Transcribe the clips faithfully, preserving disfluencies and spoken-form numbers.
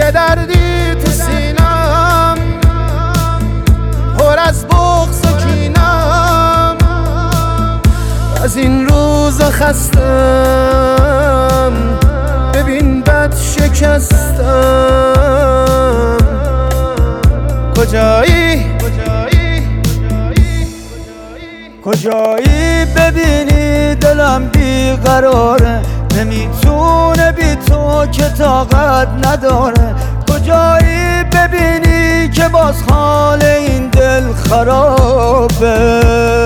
چه دردی تو سینم، پر از بغض و کینم، از این روزا خستم، ببین بد شکستم. کجایی کجایی ببینی دلم بیقراره، نمیتونه بی تو که طاقت نداره. کجایی ببینی که باز حال این دل خرابه،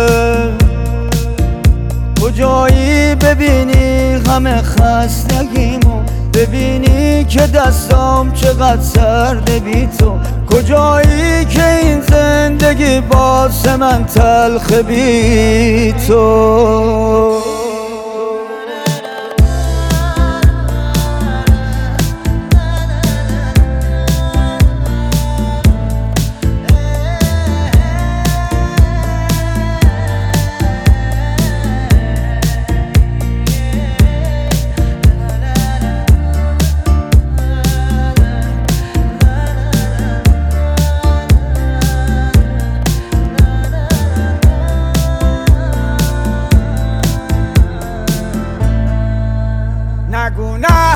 کجایی ببینی همه خستگیمو، ببینی که دستام چقدر سرده بی تو. کجایی که این زندگی باز من تلخ بی تو. نگو نه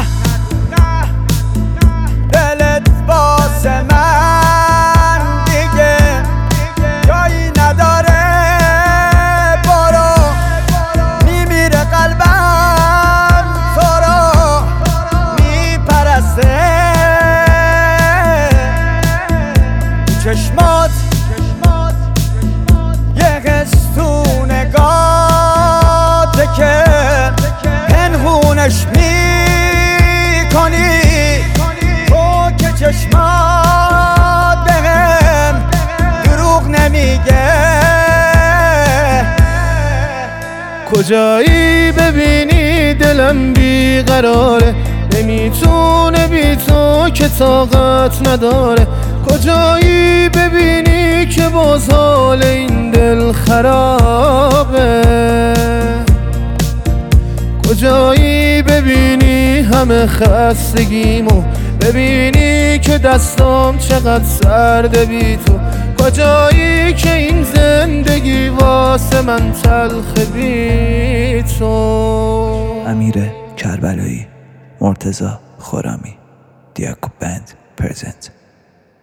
دلت واسه من دیگه جایی نداره، برو میمیره قلبم تو رو میپرسته. چشمات یه حس تو نگاته که پنهونش میکنی، تو که چشمات بهم دروغ نمیگه. کجایی ببینی دلم بیقراره، نمیتونه بی تو که طاقت نداره. کجایی ببینی که باز حال این دل خرابه، کجایی ببینی همه خستگیمو، ببینی که دستام چقدر سرده بی تو. کجایی که این زندگی واسه من تلخ بی تو. امیر کربلایی، مرتضی خرمی، دیاکو بند پرزنت.